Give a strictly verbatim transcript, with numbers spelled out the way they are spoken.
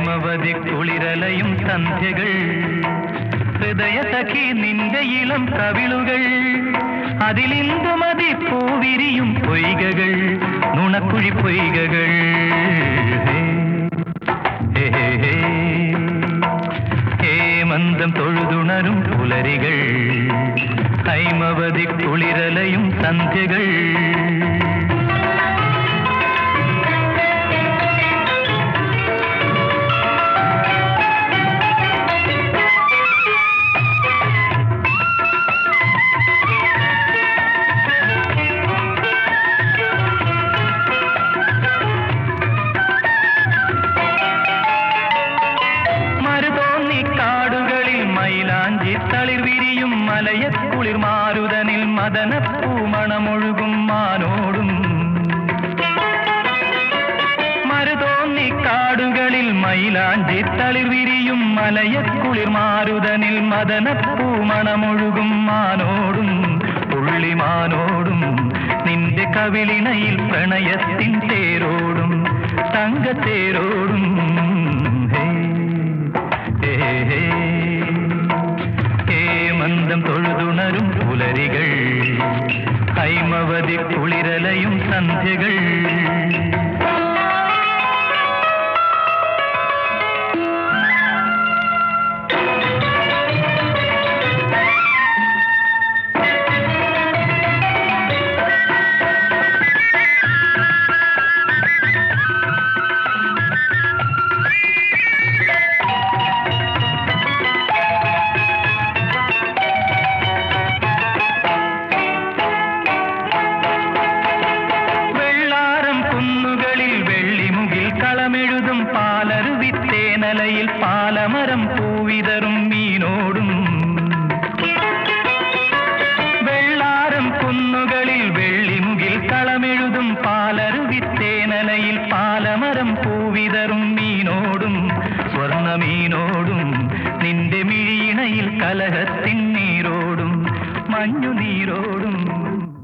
ഹൈമവതി കുളിരലയും സന്ധ്യകൾ ഹൃദയ സഖി നിന്റെ ഇളം കവിളുകൾ അതിലിന്ദുമതി പൂവിരിയും പൊയ്കകൾ നുണക്കുഴി പൊയ്കകൾ ഹേമന്തം തൊഴുതുണരും പുലരികൾ ഹൈമവതി കുളിരലയും സന്ധ്യകൾ തളിർ വിരിയും മലയക്കുളിർ മാരുതനിൽ മദനപ്പൂമണമൊഴുകും മാനോടും മരുതോന്നി കാടുകളിൽ മൈലാഞ്ചി തളിർ വിരിയും മലയക്കുളിർ മാരുതനിൽ മദനപ്പൂമണമൊഴുകും മാനോടും പുള്ളിമാനോടും നിന്റെ കവിളിണയിൽ പ്രണയത്തിൻ തേരോടും തങ്കത്തേരോടും ഹേമന്തം തൊഴുതുണരും പുലരികൾ ഹൈമവതി കുളിരലയും സന്ധ്യകൾ കളമെഴുതും പാലരുവിത്തേനലയിൽ പാലമരം പൂവിതറും മീനോടും വെള്ളാരം കുന്നുകളിൽ വെള്ളിമുകിൽ കളമെഴുതും പാലരുവിത്തേനലയിൽ പാലമരം പൂവിതറും മീനോടും സ്വർണ്ണമീനോടും നിന്റെ മിഴിയിണയിൽ കലഹത്തിൻ നീരോടും മഞ്ഞുനീരോടും